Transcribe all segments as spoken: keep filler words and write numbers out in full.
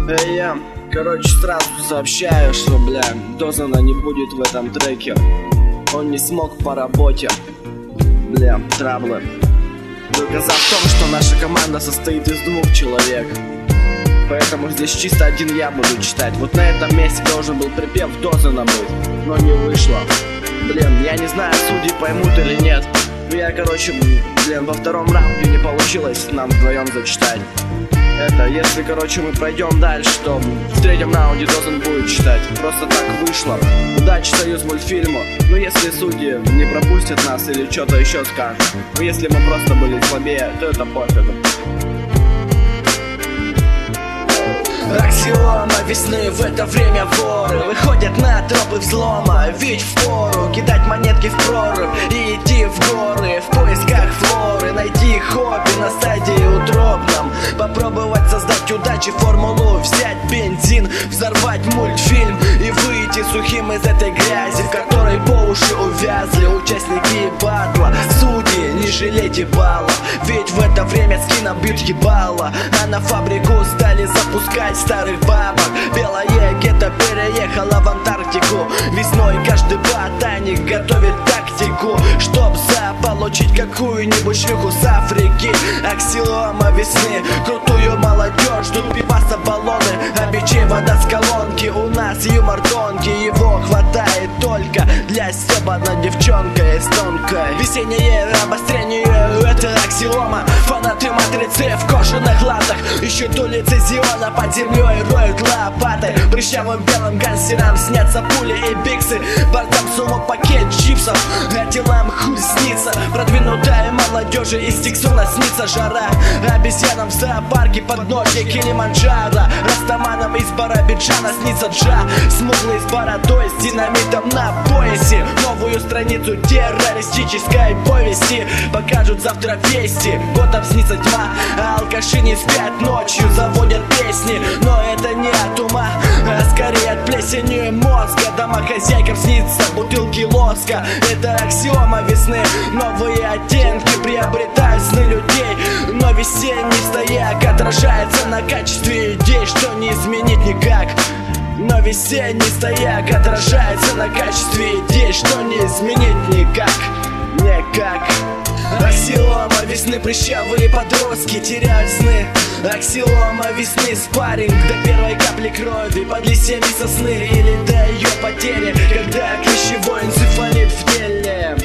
Эй, я, короче, сразу сообщаю, что, бля, Дозана не будет в этом треке. Он не смог по работе. Бля, траблы. Доказав в том, что наша команда состоит из двух человек. Поэтому здесь чисто один я буду читать. Вот на этом месте должен был припев Дозана быть, но не вышло. Блин, я не знаю, судьи поймут или нет. Но я, короче, блин, во втором раунде не получилось нам вдвоем зачитать. Это, если, короче, мы пройдем дальше, то в третьем раунде Дозан будет читать. Просто так вышло. Удачи Союзмультфильму. Ну, если судьи не пропустят нас или что-то еще скажут. Ну, если мы просто были слабее, то это пофигу. Аксиома весны, в это время воры выходят на тропы взлома. Ведь впору кидать монетки в прорубь и идти в горы в поисках флоры. Найти хобби на стадии утробном, попробовать создать удачи формулу, взять бензин, взорвать мультфильм и выйти сухим из этой грязи, в которой по уши увязли участники батла. Судьи, не жалейте баллов, ведь в это время с кином бьют ебало. А на фабрику стали запускать старых бабок. Белое гетто переехало в Антарктику. Весной каждый ботаник готовит тактику, чтоб заполучить какую-нибудь шлюху с Африки. Аксиома весны, крутую молодежь, ждут пиваса баллоны, а бичей вода с колонки. У нас юмор тонкий, его хватает только для стёба над девчонкой с тонкой. Весеннее обострение, это аксиома. Фанаты матрицы в кожаных латах ищут у лицензиона под землей, роют лопатой. Прыщавым белым гангстерам снятся пули и биксы. Бортом сумо пакет чипсов, а делам хуй снится. Продвинутая молодежи из Тиксона снится жара. Обезьянам в зоопарке подножье Килиманджаро. Растаманам из Барабиджана снится Джа. Смуглый с бородой, с динамитом на поясе. Новую страницу террористической повести покажут завтра вести. Готом снится тьма, а алкаши не спят ночью, заводят песни. Но это не от ума, а скорее от плесени мозга. Домохозяйкам снится бутылки лоска. Это аксиома весны, новые оттенки приобретают сны людей. Но весенний стояк отражается на качестве идей, что не изменить никак. Но весенний стояк отражается на качестве идей, что не изменить никак. Никак. Аксиома весны, прыщавые подростки теряют сны. Аксиома весны, спарринг до первой капли крови под листьями сосны или до ее потери, когда клещевой энцефалит в теле.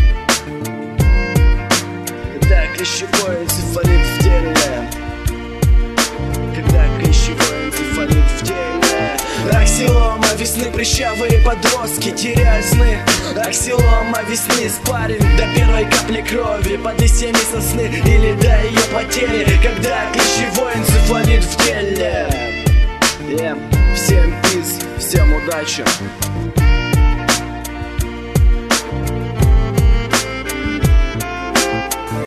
Когда клещевой энцефалит в теле. Когда клещевой энцефалит в теле. Аксиома весны, прыщавые подростки теряют сны. Аксиома весны, спарринг до первой капли крови под листьями сосны или до ее потери, когда клещевой энцефалит в теле. Yeah. Всем пиз, всем удачи.